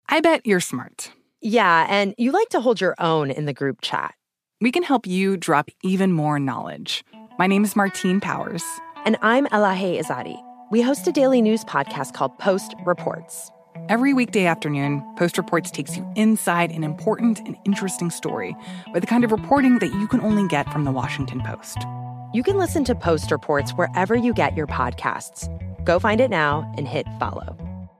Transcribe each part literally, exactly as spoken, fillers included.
I bet you're smart. Yeah, and you like to hold your own in the group chat. We can help you drop even more knowledge. My name is Martine Powers. And I'm Elahe Izadi. We host a daily news podcast called Post Reports. Every weekday afternoon, Post Reports takes you inside an important and interesting story with the kind of reporting that you can only get from the Washington Post. You can listen to Post Reports wherever you get your podcasts. Go find it now and hit follow.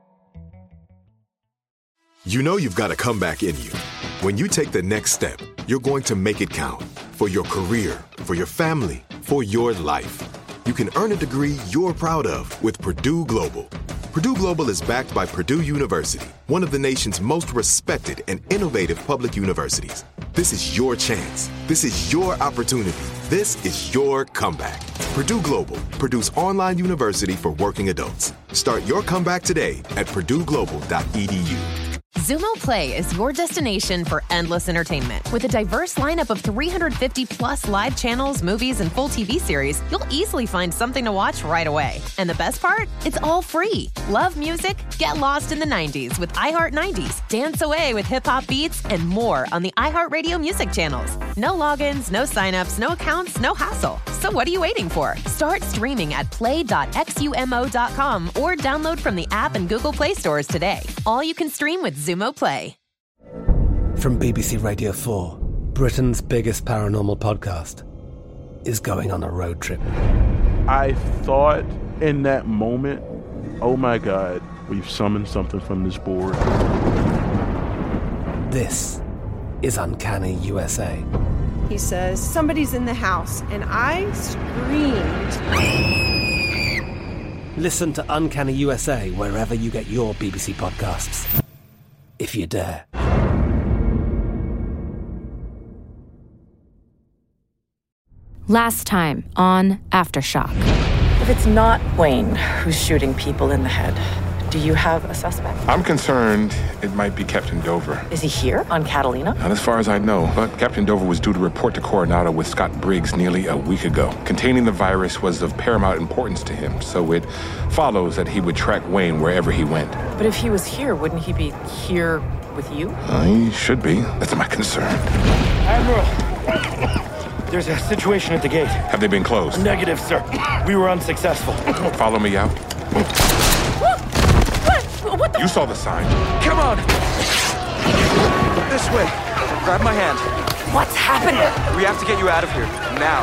You know you've got a comeback in you. When you take the next step, you're going to make it count for your career, for your family, for your life. You can earn a degree you're proud of with Purdue Global. Purdue Global is backed by Purdue University, one of the nation's most respected and innovative public universities. This is your chance. This is your opportunity. This is your comeback. Purdue Global, Purdue's online university for working adults. Start your comeback today at purdue global dot e d u. Xumo Play is your destination for endless entertainment. With a diverse lineup of three hundred fifty plus live channels, movies, and full T V series, you'll easily find something to watch right away. And the best part? It's all free. Love music? Get lost in the nineties with iHeart nineties. Dance away with hip-hop beats and more on the iHeartRadio music channels. No logins, no signups, no accounts, no hassle. So what are you waiting for? Start streaming at play dot x u m o dot com or download from the app and Google Play stores today. All you can stream with Xumo Play. From B B C Radio four, Britain's biggest paranormal podcast is going on a road trip. I thought in that moment, oh my God, we've summoned something from this board. This is Uncanny U S A. He says, somebody's in the house, and I screamed. Listen to Uncanny U S A wherever you get your B B C podcasts, if you dare. Last time on Aftershock. If it's not Wayne who's shooting people in the head, do you have a suspect? I'm concerned it might be Captain Dover. Is he here on Catalina? Not as far as I know, but Captain Dover was due to report to Coronado with Scott Briggs nearly a week ago. Containing the virus was of paramount importance to him, so it follows that he would track Wayne wherever he went. But if he was here, wouldn't he be here with you? Uh, he should be. That's my concern. Admiral, there's a situation at the gate. Have they been closed? Negative, sir. We were unsuccessful. Follow me out. What the? You saw the sign. Come on. This way. Grab my hand. What's happening? We have to get you out of here. Now.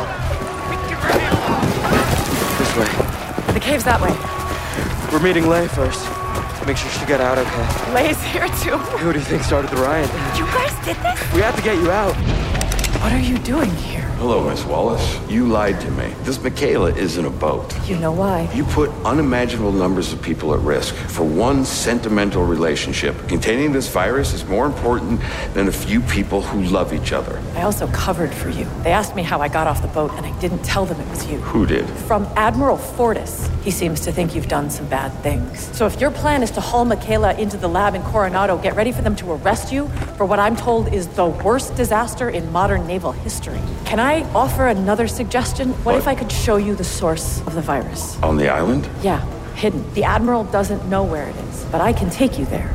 This way. The cave's that way. We're meeting Lay first. Make sure she got out okay. Lay's here too. Who do you think started the riot? You guys did this? We have to get you out. What are you doing here? Hello, Miss Wallace. You lied to me. This Michaela isn't a boat. You know why? You put unimaginable numbers of people at risk for one sentimental relationship. Containing this virus is more important than a few people who love each other. I also covered for you. They asked me how I got off the boat, and I didn't tell them it was you. Who did? From Admiral Fortis. He seems to think you've done some bad things. So if your plan is to haul Michaela into the lab in Coronado, get ready for them to arrest you for what I'm told is the worst disaster in modern naval history. Can I offer another suggestion? What, what if I could show you the source of the virus? On the island? Yeah, hidden. The Admiral doesn't know where it is, but I can take you there.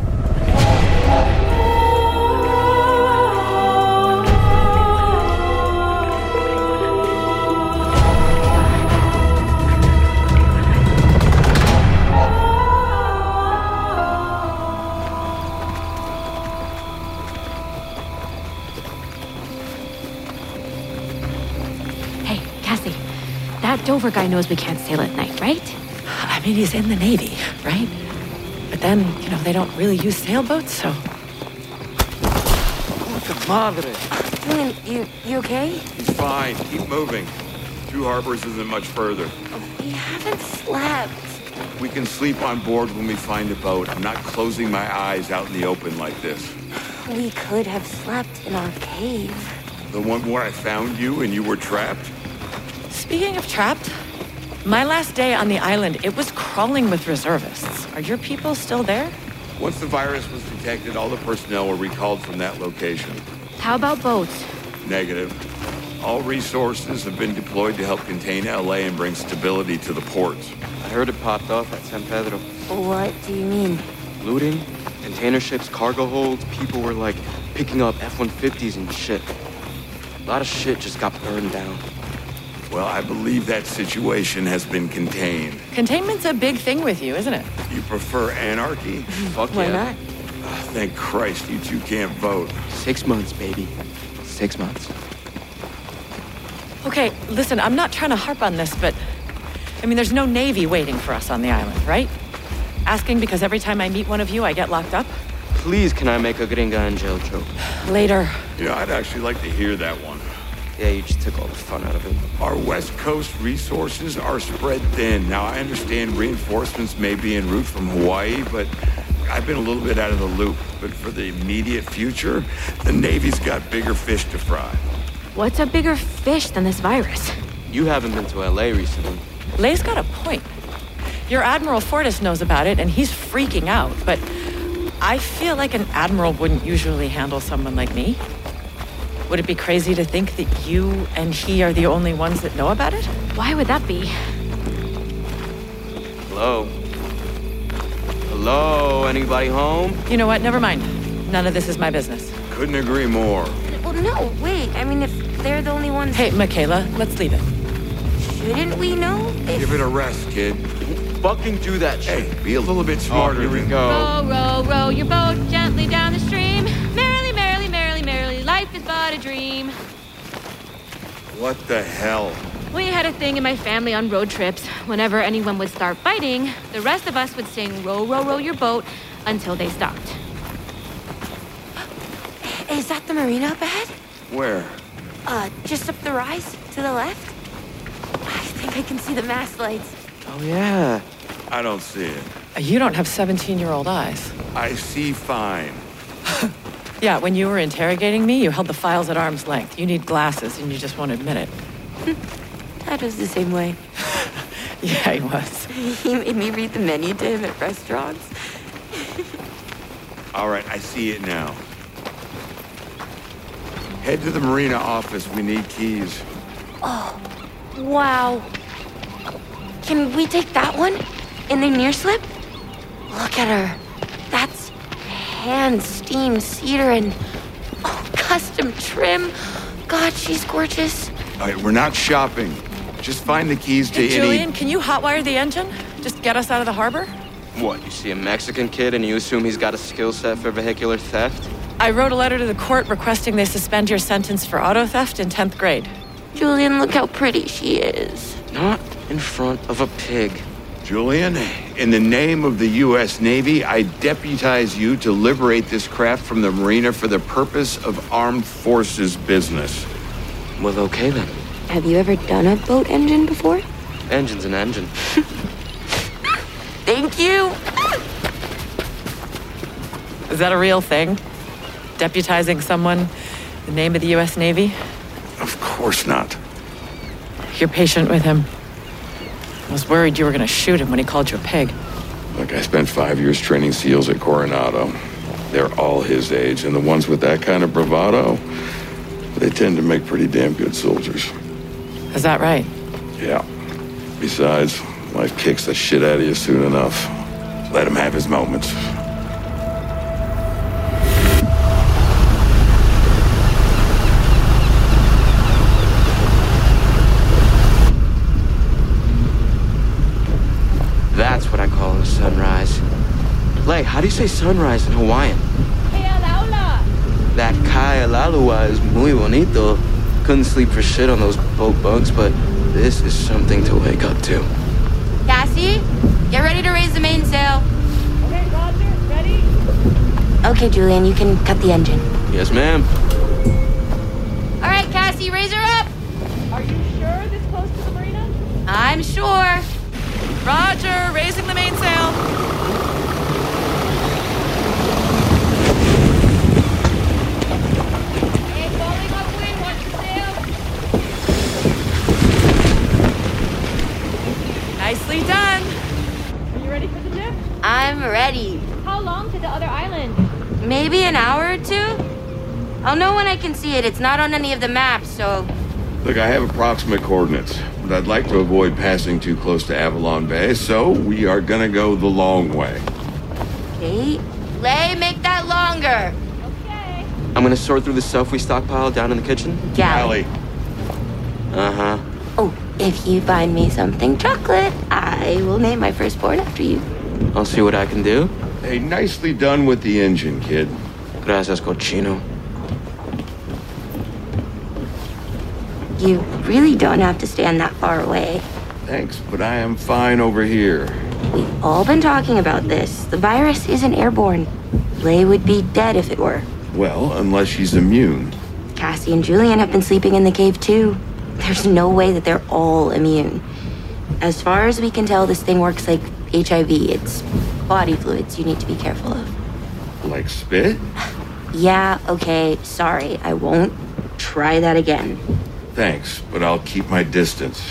That Dover guy knows we can't sail at night, right? I mean, he's in the Navy, right? But then, you know, they don't really use sailboats, so... Puta madre. Julian, you, you okay? He's fine. Keep moving. Two Harbors isn't much further. We haven't slept. We can sleep on board when we find a boat. I'm not closing my eyes out in the open like this. We could have slept in our cave. The one where I found you and you were trapped? Speaking of trapped, my last day on the island, it was crawling with reservists. Are your people still there? Once the virus was detected, all the personnel were recalled from that location. How about boats? Negative. All resources have been deployed to help contain L A and bring stability to the ports. I heard it popped off at San Pedro. What do you mean? Looting, Container ships, cargo holds, people were like picking up F one fifties and shit. A lot of shit just got burned down. Well, I believe that situation has been contained. Containment's a big thing with you, isn't it? You prefer anarchy? Fuck Why yeah. not? Oh, thank Christ you two can't vote. Six months, baby. Six months. Okay, listen, I'm not trying to harp on this, but I mean, there's no Navy waiting for us on the island, right? Asking because every time I meet one of you, I get locked up? Please, can I make a gringa in jail joke? Later. You know, I'd actually like to hear that one. Yeah, you just took all the fun out of it. Our West Coast resources are spread thin. Now, I understand reinforcements may be en route from Hawaii, but I've been a little bit out of the loop. But for the immediate future, the Navy's got bigger fish to fry. What's a bigger fish than this virus? You haven't been to L A recently. Lay's got a point. Your Admiral Fortis knows about it, and he's freaking out, but I feel like an admiral wouldn't usually handle someone like me. Would it be crazy to think that you and he are the only ones that know about it? Why would that be? Hello? Hello? Anybody home? You know what? Never mind. None of this is my business. Couldn't agree more. Well, no, wait. I mean, if they're the only ones... Hey, Michaela, let's leave it. Shouldn't we know? If... Give it a rest, kid. Fucking do that shit. Hey, be a little bit smarter. Oh, here we than... go. Row, row, row your boat gently down the stream. Merrily, merrily, merrily, merrily, life is but a dream. What the hell? We had a thing in my family on road trips. Whenever anyone would start fighting, the rest of us would sing row, row, row your boat until they stopped. Is that the marina up ahead? Where? Uh, just up the rise, to the left. I think I can see the mast lights. Oh, yeah. I don't see it. You don't have seventeen-year-old eyes. I see fine. Yeah, when you were interrogating me, you held the files at arm's length. You need glasses, and you just won't admit it. Dad was the same way. Yeah, he was. He made me read the menu to him at restaurants. All right, I see it now. Head to the marina office. We need keys. Oh, wow. Can we take that one? In the near slip? Look at her. That's hand-steamed cedar and oh, custom trim. God, she's gorgeous. All right, we're not shopping. Just find the keys to Hey, any... Julian, can you hotwire the engine? Just get us out of the harbor? What, you see a Mexican kid and you assume he's got a skill set for vehicular theft? I wrote a letter to the court requesting they suspend your sentence for auto theft in tenth grade. Julian, look how pretty she is. Not in front of a pig. Julian, in the name of the U S Navy, I deputize you to liberate this craft from the marina for the purpose of armed forces business. Well, okay then. Have you ever done a boat engine before? Engine's an engine. Thank you. Is that a real thing? Deputizing someone in the name of the U S Navy? Of course not. You're patient with him. I was worried you were going to shoot him when he called you a pig. Look, I spent five years training SEALs at Coronado. They're all his age, and the ones with that kind of bravado, they tend to make pretty damn good soldiers. Is that right? Yeah. Besides, life kicks the shit out of you soon enough. Let him have his moments. That's what I call a sunrise. Lay, how do you say sunrise in Hawaiian? That Kaialalua is muy bonito. Couldn't sleep for shit on those boat bunks, but this is something to wake up to. Cassie, get ready to raise the mainsail. Okay, Roger, ready? Okay, Julian, you can cut the engine. Yes, ma'am. All right, Cassie, raise her up. Are you sure this close to the marina? I'm sure. Roger, raising the mainsail. Nicely done. Are you ready for the dip? I'm ready. How long to the other island? Maybe an hour or two? I'll know when I can see it. It's not on any of the maps, so... Look, I have approximate coordinates, but I'd like to avoid passing too close to Avalon Bay, so we are gonna go the long way. Okay, Lay, make that longer. I'm gonna sort through the stuff we stockpiled down in the kitchen. Galley. Uh-huh. Oh, if you find me something chocolate, I will name my firstborn after you. I'll see what I can do. Hey, nicely done with the engine, kid. Gracias, cochino. You really don't have to stand that far away. Thanks, but I am fine over here. We've all been talking about this. The virus isn't airborne. Lay would be dead if it were. Well, unless she's immune. Cassie and Julian have been sleeping in the cave too. There's no way that they're all immune. As far as we can tell, this thing works like H I V. It's body fluids you need to be careful of. Like spit? Yeah, okay, sorry. I won't try that again. Thanks, but I'll keep my distance.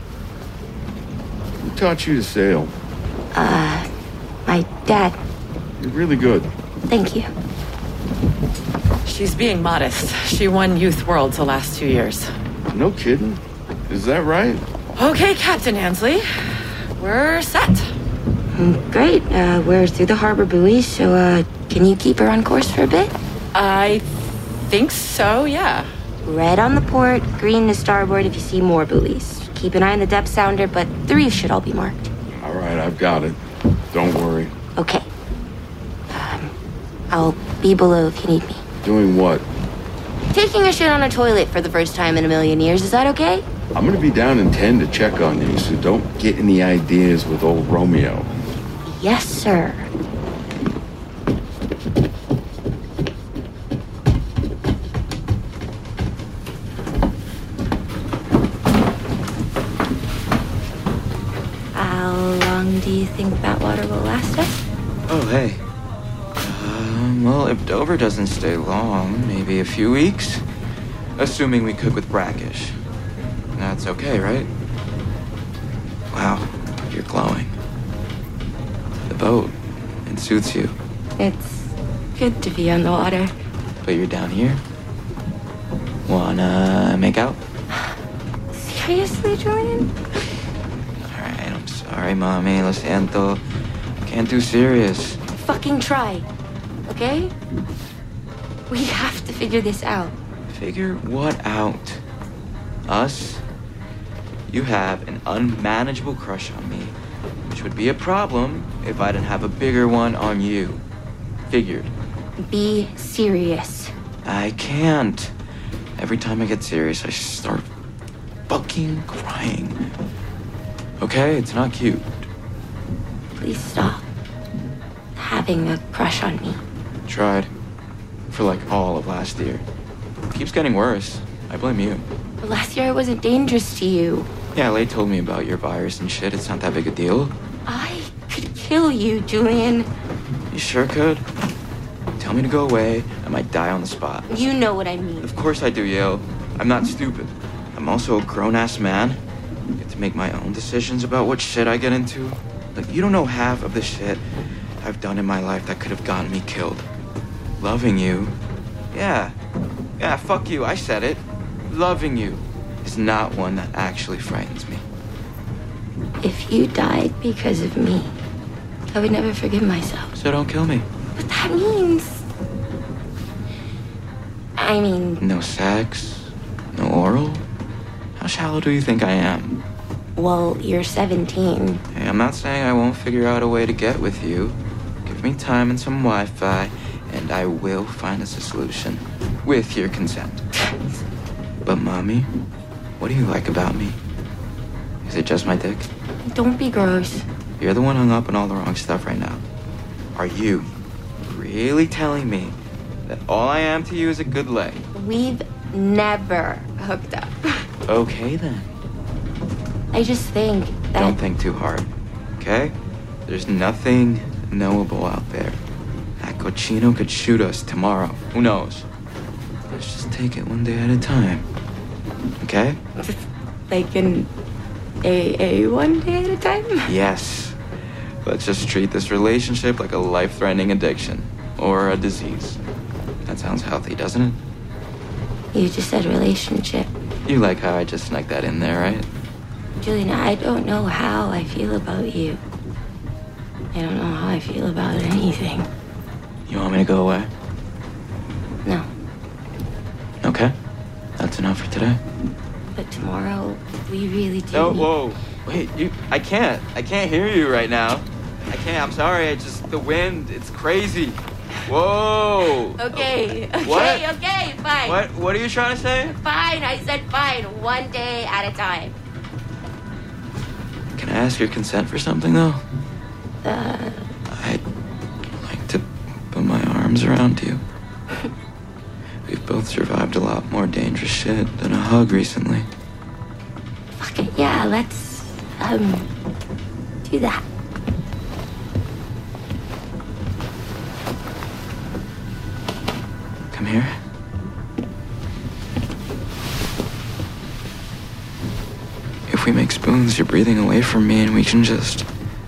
Who taught you to sail? Uh, my dad. You're really good. Thank you. She's being modest. She won Youth Worlds the last two years. No kidding. Is that right? Okay, Captain Ansley. We're set. Great. Uh, we're through the harbor buoys, so, uh, can you keep her on course for a bit? I think so, yeah. Red on the port, green to starboard if you see more buoys. Keep an eye on the depth sounder, but the reefs should all be marked. All right, I've got it. Don't worry. Okay. Um, I'll be below if you need me. Doing what? Taking a shit on a toilet for the first time in a million years. Is that okay? I'm gonna be down in ten to check on you, so don't get any ideas with old Romeo. Yes, sir. How long do you think that water will last us? Oh, hey. Um, well, if Dover doesn't stay long, maybe a few weeks. Assuming we cook with brackish. That's okay, right? Wow, you're glowing. The boat, it suits you. It's good to be on the water. But you're down here. Wanna make out? Seriously, Julian? Alright, I'm sorry, mommy. Lo siento. Can't do serious. Fucking try, okay? We have to figure this out. Figure what out? Us? You have an unmanageable crush on me, which would be a problem if I didn't have a bigger one on you. Figured. Be serious. I can't. Every time I get serious, I start fucking crying. Okay, it's not cute. Please stop having a crush on me. Tried. For like all of last year. Keeps getting worse. I blame you. But last year I wasn't dangerous to you. Yeah, Lay told me about your virus and shit. It's not that big a deal. I could kill you, Julian. You sure could. Tell me to go away. I might die on the spot. You know what I mean. Of course I do, Yale. I'm not stupid. I'm also a grown-ass man. I get to make my own decisions about what shit I get into. Like, you don't know half of the shit I've done in my life that could have gotten me killed. Loving you. Yeah. Yeah, fuck you. I said it. Loving you is not one that actually frightens me. If you died because of me, I would never forgive myself. So don't kill me. But that means... I mean... No sex? No oral? How shallow do you think I am? Well, you're seventeen. Hey, I'm not saying I won't figure out a way to get with you. Give me time and some Wi-Fi, and I will find us a solution. With your consent. But, Mommy, what do you like about me? Is it just my dick? Don't be gross. You're the one hung up on all the wrong stuff right now. Are you really telling me that all I am to you is a good leg? We've never hooked up. Okay, then. I just think that... Don't think too hard, okay? There's nothing knowable out there. That cochino could shoot us tomorrow. Who knows? Let's just take it one day at a time. Okay? Like an A A one day at a time? Yes. Let's just treat this relationship like a life-threatening addiction. Or a disease. That sounds healthy, doesn't it? You just said relationship. You like how I just snuck that in there, right? Julian, I don't know how I feel about you. I don't know how I feel about anything. You want me to go away? No. Okay. That's enough for today. But tomorrow, we really do. No, need... whoa. Wait, you. I can't. I can't hear you right now. I can't. I'm sorry. I just. The wind. It's crazy. Whoa. Okay. Okay. What? Okay. Fine. What? What are you trying to say? Fine. I said fine. One day at a time. Can I ask your consent for something, though? Uh. I'd like to put my arms around you. We've both survived a lot more dangerous shit than a hug recently. Fuck it. Yeah. Let's um do that. Come here. If we make spoons, you're breathing away from me and we can just...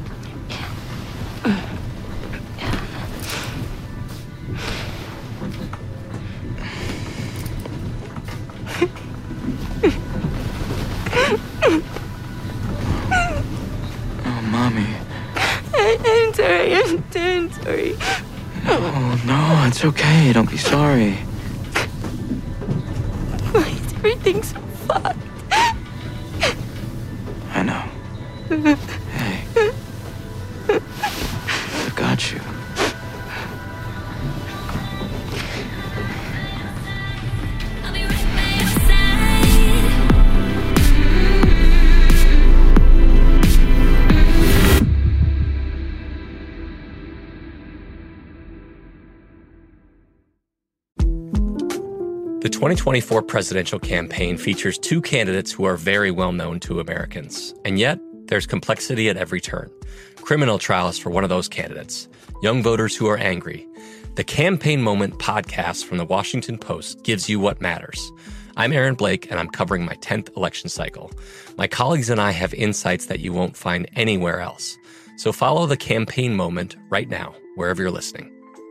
Oh, Mommy. I'm sorry. I'm, I'm sorry. Oh, no, it's okay. Don't be sorry. Why is everything so fucked? I know. Hey. I've got you. The twenty twenty-four presidential campaign features two candidates who are very well known to Americans. And yet, there's complexity at every turn. Criminal trials for one of those candidates. Young voters who are angry. The Campaign Moment podcast from the Washington Post gives you what matters. I'm Aaron Blake, and I'm covering my tenth election cycle. My colleagues and I have insights that you won't find anywhere else. So follow The Campaign Moment right now, wherever you're listening.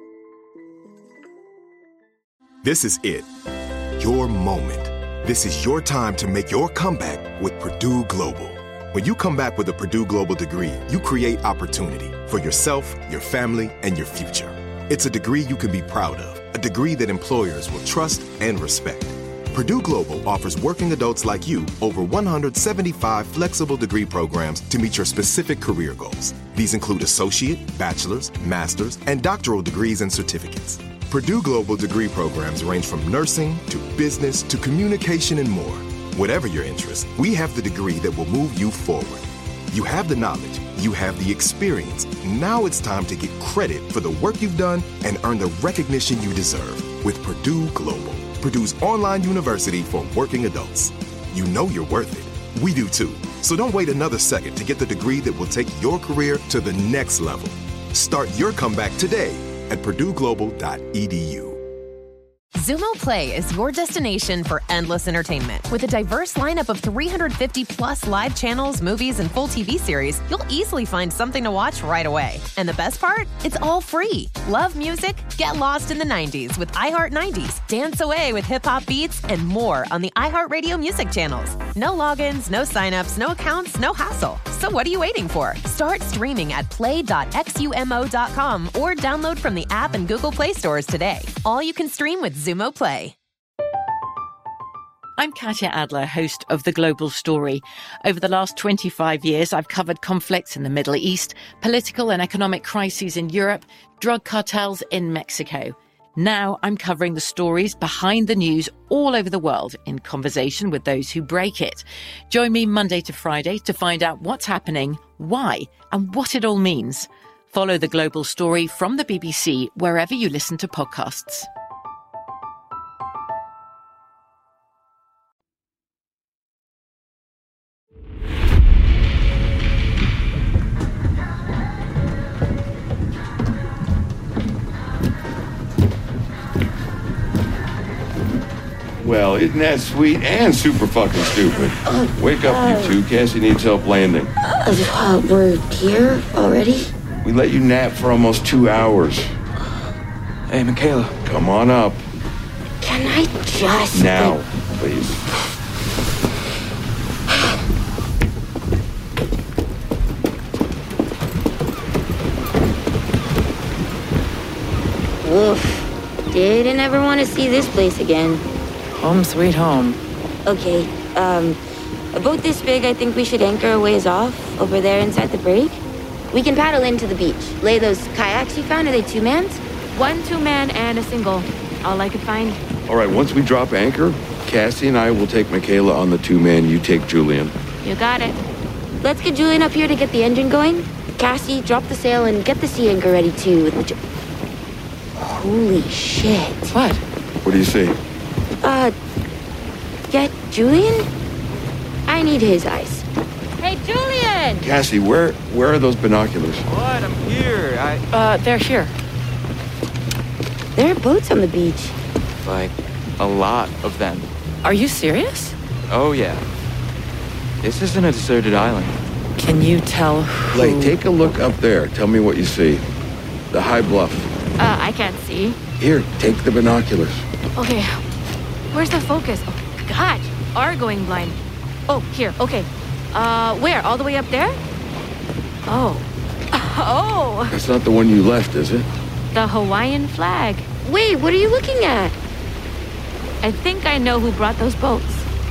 This is it. Your moment. This is your time to make your comeback with Purdue Global. When you come back with a Purdue Global degree, you create opportunity for yourself, your family, and your future. It's a degree you can be proud of, a degree that employers will trust and respect. Purdue Global offers working adults like you over one hundred seventy-five flexible degree programs to meet your specific career goals. These include associate, bachelor's, master's, and doctoral degrees and certificates. Purdue Global degree programs range from nursing to business to communication and more. Whatever your interest, we have the degree that will move you forward. You have the knowledge, you have the experience. Now it's time to get credit for the work you've done and earn the recognition you deserve with Purdue Global, Purdue's online university for working adults. You know you're worth it. We do too. So don't wait another second to get the degree that will take your career to the next level. Start your comeback today at purdue global dot e d u. Zumo Play is your destination for endless entertainment. With a diverse lineup of three hundred fifty plus live channels, movies, and full T V series, you'll easily find something to watch right away. And the best part? It's all free. Love music? Get lost in the nineties with iHeart nineties. Dance away with hip-hop beats and more on the iHeartRadio music channels. No logins, no signups, no accounts, no hassle. So what are you waiting for? Start streaming at play dot xumo dot com or download from the app and Google Play stores today. All you can stream with Zumo Play. I'm Katya Adler, host of The Global Story. Over the last twenty-five years, I've covered conflicts in the Middle East, political and economic crises in Europe, drug cartels in Mexico. Now I'm covering the stories behind the news all over the world in conversation with those who break it. Join me Monday to Friday to find out what's happening, why, and what it all means. Follow The Global Story from the B B C wherever you listen to podcasts. Well, isn't that sweet and super fucking stupid? Uh, Wake up, uh, you two. Cassie needs help landing. Uh, we're here already? We let you nap for almost two hours. Hey, Michaela. Come on up. Can I just... Now, please. Oof. Didn't ever want to see this place again. Home sweet home. Okay, um, a boat this big, I think we should anchor a ways off, over there inside the brig. We can paddle into the beach. Lay those kayaks you found, are they two-mans? One two-man and a single. All I could find. All right, once we drop anchor, Cassie and I will take Michaela on the two-man, you take Julian. You got it. Let's get Julian up here to get the engine going. Cassie, drop the sail and get the sea anchor ready too. With the ju- Holy shit. What? What do you see? Uh, get Julian? I need his eyes. Hey, Julian! Cassie, where where are those binoculars? What? I'm here. I... Uh, they're here. There are boats on the beach. Like, a lot of them. Are you serious? Oh, yeah. This isn't a deserted island. Can you tell who... Lay, take a look up there. Tell me what you see. The high bluff. Uh, I can't see. Here, take the binoculars. Okay, where's the focus? Oh, God, are going blind. Oh, here, okay. Uh, where? All the way up there? Oh. Oh! That's not the one you left, is it? The Hawaiian flag. Wait, what are you looking at? I think I know who brought those boats.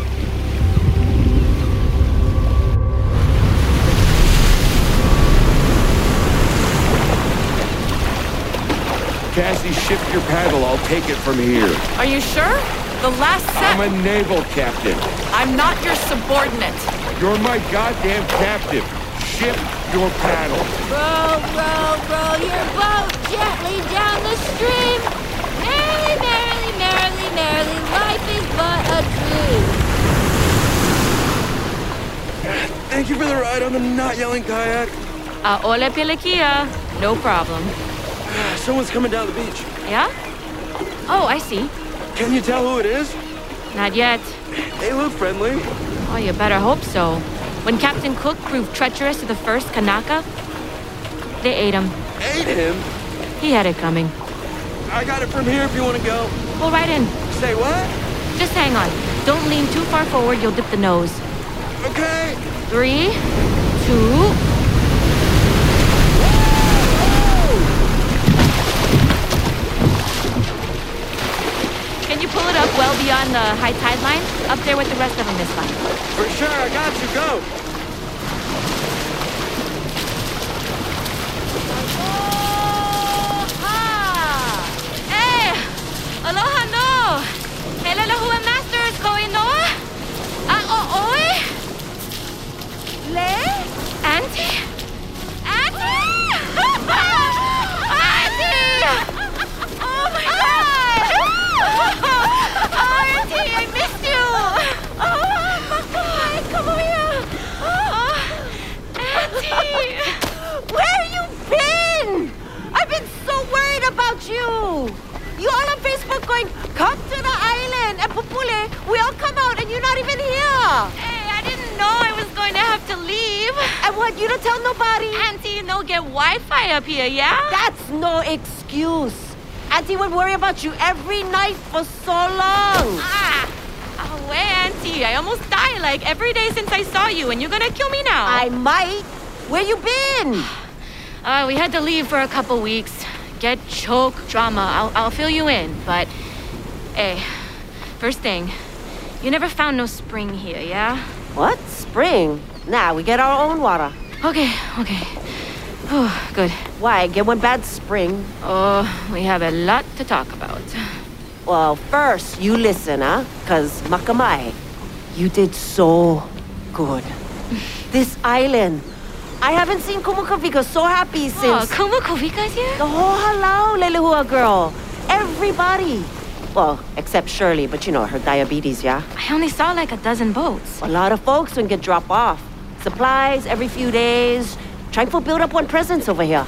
Cassie, shift your paddle. I'll take it from here. Are you sure? The last set... I'm a naval captain. I'm not your subordinate. You're my goddamn captain. Shift your paddle. Row, row, row your boat gently down the stream. Merrily, merrily, merrily, merrily, life is but a dream. Thank you for the ride on the not yelling kayak. Uh, ole pilikia. No problem. Someone's coming down the beach. Yeah? Oh, I see. Can you tell who it is? Not yet. They look friendly. Oh, you better hope so. When Captain Cook proved treacherous to the first Kanaka, they ate him. Ate him? He had it coming. I got it from here if you want to go. Pull right in. Say what? Just hang on. Don't lean too far forward, you'll dip the nose. Okay. Three, two... Can you pull it up well beyond the high tide line? Up there with the rest of them this time. For sure, I got you. Go. Aloha! Hey! Aloha no! Helala hua masters going no? Ah, oh, oi? Le? Auntie? Auntie! Auntie! Oh my God! Oh, Auntie, I missed you! Oh, hi, come over here! Oh, Auntie! Where you been? I've been so worried about you. You all on Facebook going, come to the island and Pupule, we all come out and you're not even here. Hey, I didn't know I was going to have to leave. And what, you don't tell nobody? Auntie, you know, get Wi-Fi up here, yeah? That's no excuse. Auntie would worry about you every night for so long. Ah, oh, way, Auntie. I almost died like every day since I saw you, and you're gonna kill me now. I might. Where you been? Uh, we had to leave for a couple weeks. Get choke drama. I'll, I'll fill you in, but... Hey, first thing, you never found no spring here, yeah? What? Spring? Nah, we get our own water. Okay, okay. Oh, good. Why, get one bad spring? Oh, we have a lot to talk about. Well, first, you listen, huh? Because, Makamai, you did so good. This island. I haven't seen Kumukavika so happy since... Oh, Kumukavika's here? The whole halau, Lelehua girl. Everybody. Well, except Shirley, but you know, her diabetes, yeah? I only saw like a dozen boats. A lot of folks don't get drop off. Supplies every few days. Trying to build up one presence over here.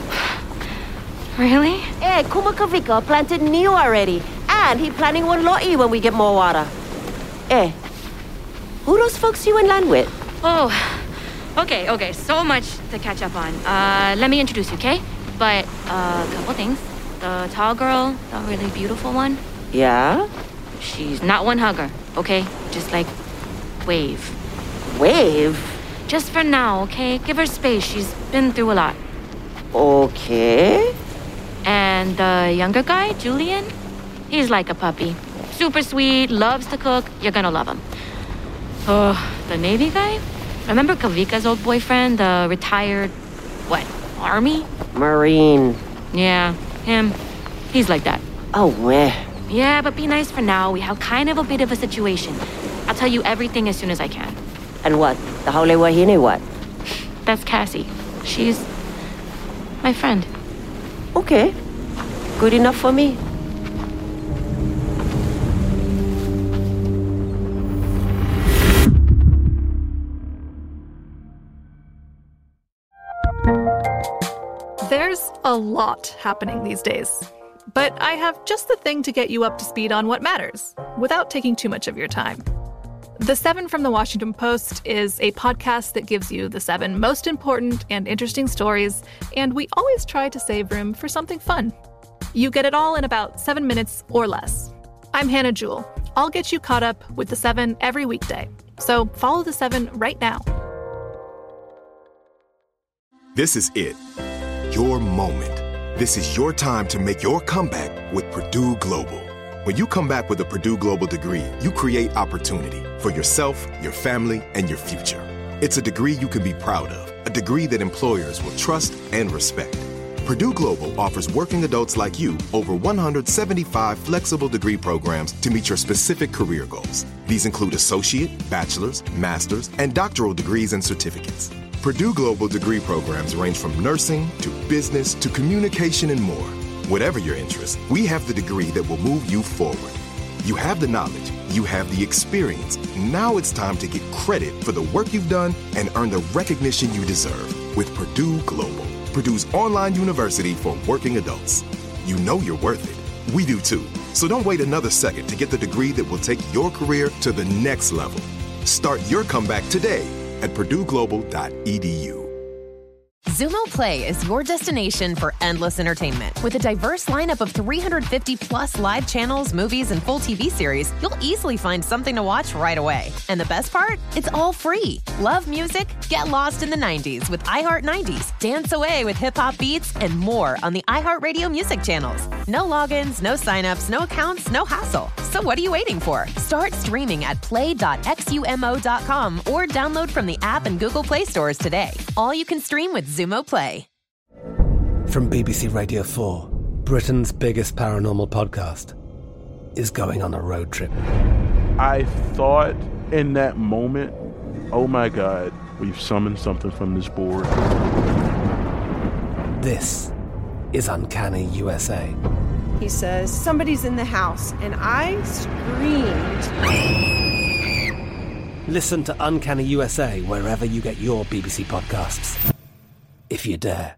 Really? Hey, Kumukavika planted new already. And he planning one lo'i when we get more water. Hey, who those folks you in land with? Oh, okay, okay. So much to catch up on. Uh, let me introduce you, okay? But, uh, a couple things. The tall girl, the really beautiful one. Yeah? She's not one hugger, okay? Just like, wave. Wave? Just for now, okay? Give her space. She's been through a lot. Okay. And the younger guy, Julian, he's like a puppy. Super sweet, loves to cook. You're gonna love him. Oh, the Navy guy? Remember Kavika's old boyfriend, the retired, what, Army? Marine. Yeah, him. He's like that. Oh, weh. Yeah, but be nice for now. We have kind of a bit of a situation. I'll tell you everything as soon as I can. And what? The Haole Wahine what? That's Cassie. She's my friend. Okay. Good enough for me. There's a lot happening these days, but I have just the thing to get you up to speed on what matters, without taking too much of your time. The Seven from the Washington Post is a podcast that gives you the seven most important and interesting stories, and we always try to save room for something fun. You get it all in about seven minutes or less. I'm Hannah Jewell. I'll get you caught up with the seven every weekday, so follow the seven right now. This is it. Your moment. This is your time to make your comeback with Purdue Global. When you come back with a Purdue Global degree, you create opportunity for yourself, your family, and your future. It's a degree you can be proud of, a degree that employers will trust and respect. Purdue Global offers working adults like you over one hundred seventy-five flexible degree programs to meet your specific career goals. These include associate, bachelor's, master's, and doctoral degrees and certificates. Purdue Global degree programs range from nursing to business to communication and more. Whatever your interest, we have the degree that will move you forward. You have the knowledge, you have the experience. Now it's time to get credit for the work you've done and earn the recognition you deserve with Purdue Global, Purdue's online university for working adults. You know you're worth it. We do too. So don't wait another second to get the degree that will take your career to the next level. Start your comeback today at purdue global dot e d u. Xumo Play is your destination for endless entertainment. With a diverse lineup of three hundred fifty plus live channels, movies, and full T V series, you'll easily find something to watch right away. And the best part? It's all free. Love music? Get lost in the nineties with iHeart nineties. Dance away with hip-hop beats and more on the iHeartRadio music channels. No logins, no signups, no accounts, no hassle. So what are you waiting for? Start streaming at play dot xumo dot com or download from the app and Google Play stores today. All you can stream with Xumo Play. From B B C Radio four, Britain's biggest paranormal podcast is going on a road trip. I thought in that moment, oh my God, we've summoned something from this board. This is Uncanny U S A. He says, somebody's in the house, and I screamed. Listen to Uncanny U S A wherever you get your B B C podcasts, if you dare.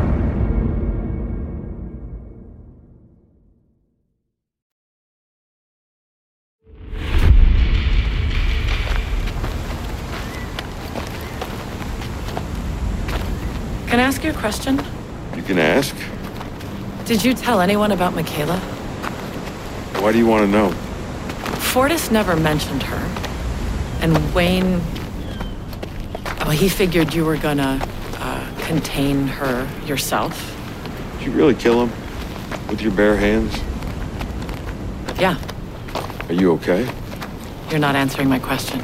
Can I ask you a question? You can ask. Did you tell anyone about Michaela? Why do you want to know? Fortis never mentioned her. And Wayne... Well, he figured you were gonna uh, contain her yourself. Did you really kill him? With your bare hands? Yeah. Are you okay? You're not answering my question.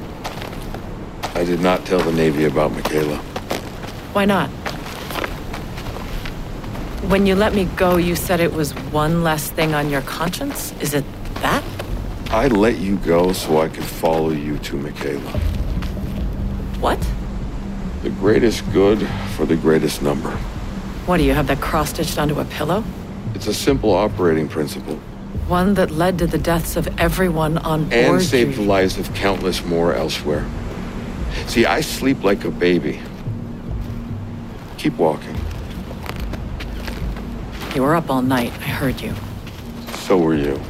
I did not tell the Navy about Michaela. Why not? When you let me go, you said it was one less thing on your conscience? Is it that? I let you go so I could follow you to Michaela. What? The greatest good for the greatest number. What, do you have that cross-stitched onto a pillow? It's a simple operating principle. One that led to the deaths of everyone on board. And saved the lives of countless more elsewhere. See, I sleep like a baby. Keep walking. You were up all night, I heard you. So were you.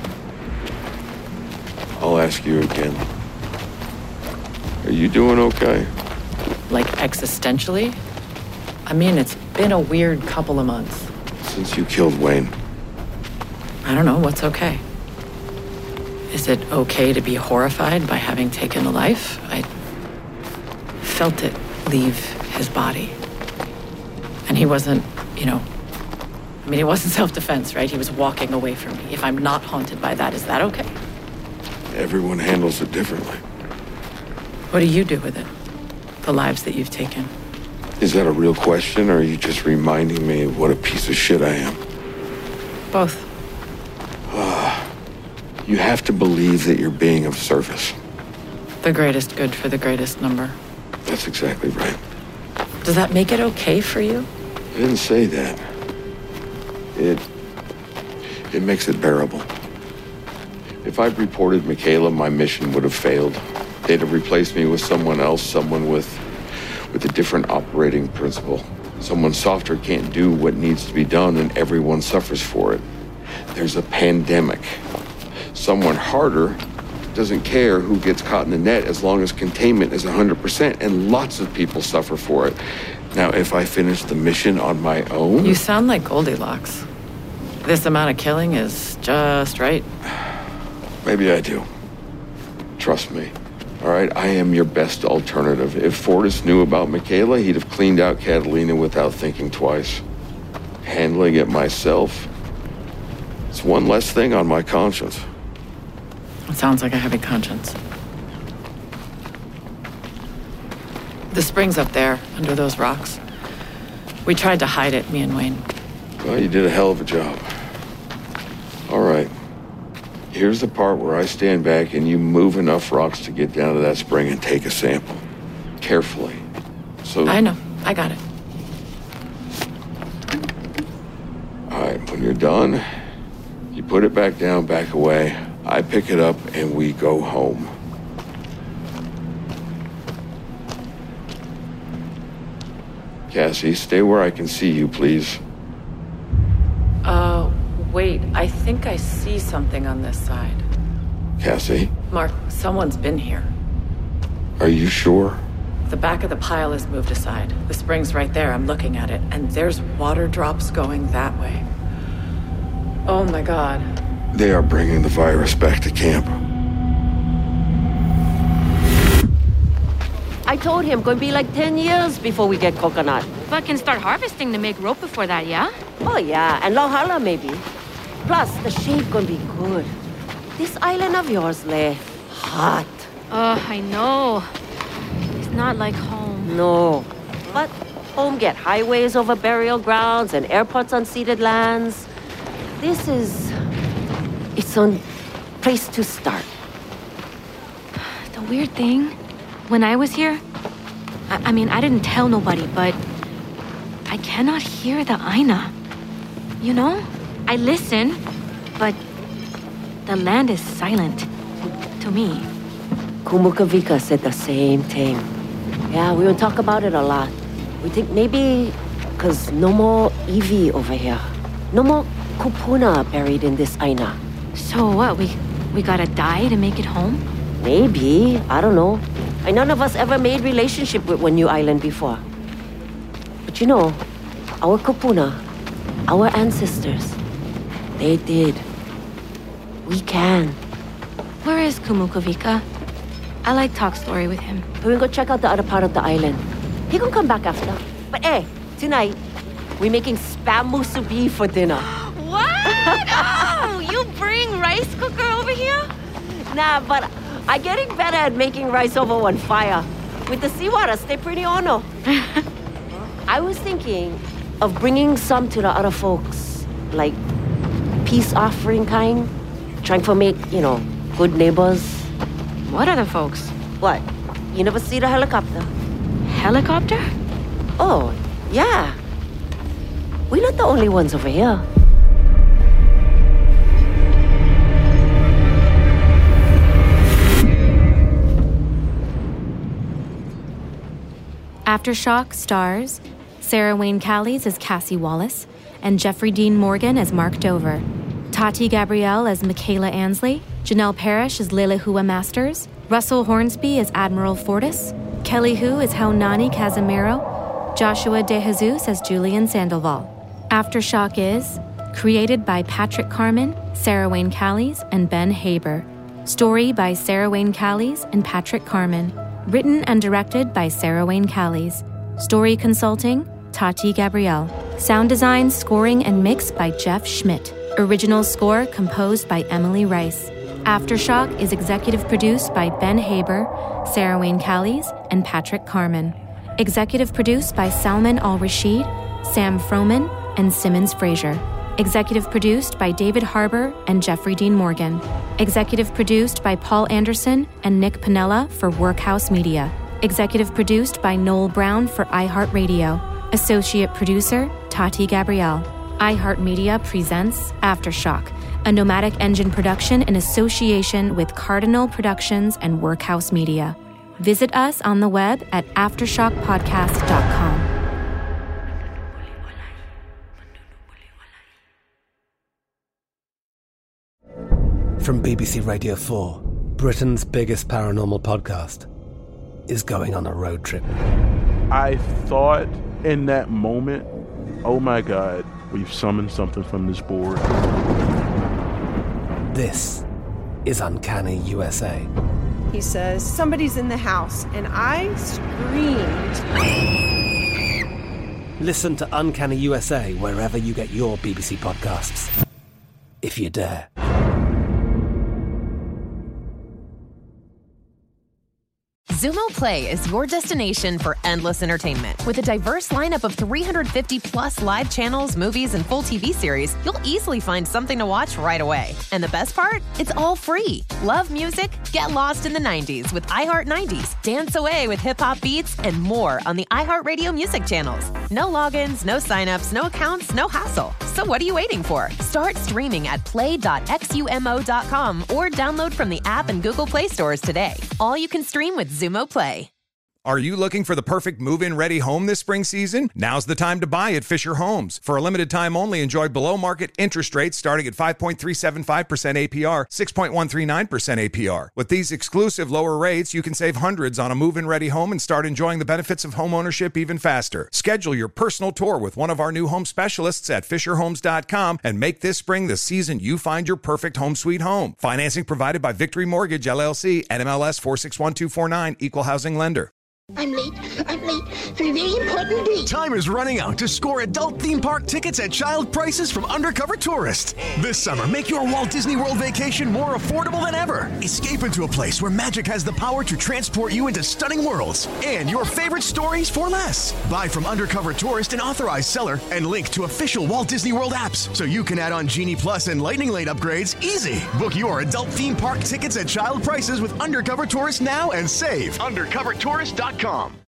I'll ask you again. Are you doing okay? Like existentially? I mean, it's been a weird couple of months. Since you killed Wayne. I don't know, what's okay? Is it okay to be horrified by having taken a life? I felt it leave his body. And he wasn't, you know, I mean, it wasn't self-defense, right? He was walking away from me. If I'm not haunted by that, is that okay? Everyone handles it differently. What do you do with it? The lives that you've taken? Is that a real question, or are you just reminding me of what a piece of shit I am? Both. Uh, you have to believe that you're being of service. The greatest good for the greatest number. That's exactly right. Does that make it okay for you? I didn't say that. It... it makes it bearable. If I'd reported Michaela, my mission would have failed. They'd have replaced me with someone else, someone with, with a different operating principle. Someone softer can't do what needs to be done, and everyone suffers for it. There's a pandemic. Someone harder doesn't care who gets caught in the net as long as containment is one hundred percent, and lots of people suffer for it. Now, if I finish the mission on my own... You sound like Goldilocks. This amount of killing is just right. Maybe I do. Trust me. All right, I am your best alternative. If Fortis knew about Michaela, he'd have cleaned out Catalina without thinking twice. Handling it myself, it's one less thing on my conscience. It sounds like a heavy conscience. The spring's up there, under those rocks. We tried to hide it, me and Wayne. Well, you did a hell of a job. All right. Here's the part where I stand back and you move enough rocks to get down to that spring and take a sample. Carefully. So... I know. I got it. All right, when you're done, you put it back down, back away. I pick it up and we go home. Cassie, stay where I can see you, please. Uh, wait. I think I see something on this side. Cassie? Mark, someone's been here. Are you sure? The back of the pile is moved aside. The spring's right there. I'm looking at it. And there's water drops going that way. Oh my God. They are bringing the virus back to camp. I told him gonna be like ten years before we get coconut. But can start harvesting to make rope before that, yeah? Oh yeah, and Lohala maybe. Plus, the shade gonna be good. This island of yours, Le, hot. Oh, I know. It's not like home. No, but home get highways over burial grounds and airports on ceded lands. This is its own place to start. The weird thing, when I was here, I, I mean, I didn't tell nobody, but I cannot hear the Aina. You know? I listen, but the land is silent to me. Kumukavika said the same thing. Yeah, we would talk about it a lot. We think maybe because no more Evie over here. No more Kupuna buried in this Aina. So what, we we gotta die to make it home? Maybe, I don't know. And none of us ever made relationship with one new island before. But you know, our Kupuna, our ancestors, they did. We can. Where is Kumukavika? I like talk story with him. We can go check out the other part of the island. He can come back after. But hey, tonight, we're making spam musubi for dinner. What? Oh, you bring rice cooker over here? Nah, but I'm getting better at making rice over one fire. With the seawater, stay pretty ono. I was thinking of bringing some to the other folks. Like, peace offering kind. Trying to make, you know, good neighbors. What other folks? What? You never see the helicopter? Helicopter? Oh, yeah. We're not the only ones over here. Aftershock stars Sarah Wayne Callies as Cassie Wallace and Jeffrey Dean Morgan as Mark Dover, Tati Gabrielle as Michaela Ansley, Janelle Parrish as Lelehua Masters, Russell Hornsby as Admiral Fortis, Kelly Hu as Haunani Casimiro, Joshua De Jesus as Julian Sandoval. Aftershock is created by Patrick Carman, Sarah Wayne Callies, and Ben Haber. Story by Sarah Wayne Callies and Patrick Carman. Written and directed by Sarah Wayne Callies. Story consulting, Tati Gabrielle. Sound design, scoring, and mix by Jeff Schmidt. Original score composed by Emily Rice. Aftershock is executive produced by Ben Haber, Sarah Wayne Callies, and Patrick Carmen. Executive produced by Salman Al-Rashid, Sam Froman, and Simmons Frazier. Executive produced by David Harbour and Jeffrey Dean Morgan. Executive produced by Paul Anderson and Nick Piniella for Workhouse Media. Executive produced by Noel Brown for iHeartRadio. Associate producer, Tati Gabrielle. iHeartMedia presents Aftershock, a Nomadic Engine production in association with Cardinal Productions and Workhouse Media. Visit us on the web at aftershock podcast dot com. From B B C Radio four, Britain's biggest paranormal podcast is going on a road trip. I thought in that moment, oh my God, we've summoned something from this board. This is Uncanny U S A. He says, somebody's in the house, and I screamed. Listen to Uncanny U S A wherever you get your B B C podcasts, if you dare. Zumo Play is your destination for endless entertainment. With a diverse lineup of three hundred fifty plus live channels, movies, and full T V series, you'll easily find something to watch right away. And the best part? It's all free. Love music? Get lost in the nineties with iHeart nineties. Dance away with hip-hop beats and more on the iHeartRadio music channels. No logins, no signups, no accounts, no hassle. So what are you waiting for? Start streaming at play dot xumo dot com or download from the app and Google Play stores today. All you can stream with Zumo Play. Are you looking for the perfect move-in ready home this spring season? Now's the time to buy at Fisher Homes. For a limited time only, enjoy below-market interest rates starting at five point three seven five percent A P R, six point one three nine percent A P R. With these exclusive lower rates, you can save hundreds on a move-in ready home and start enjoying the benefits of homeownership even faster. Schedule your personal tour with one of our new home specialists at fisher homes dot com and make this spring the season you find your perfect home sweet home. Financing provided by Victory Mortgage, L L C, N M L S four six one two four nine, Equal Housing Lender. I'm late. I'm late for a very important date. Time is running out to score adult theme park tickets at child prices from Undercover Tourist. This summer, make your Walt Disney World vacation more affordable than ever. Escape into a place where magic has the power to transport you into stunning worlds and your favorite stories for less. Buy from Undercover Tourist, an authorized seller, and link to official Walt Disney World apps so you can add on Genie Plus and Lightning Lane upgrades easy. Book your adult theme park tickets at child prices with Undercover Tourist now and save. undercover tourist dot com.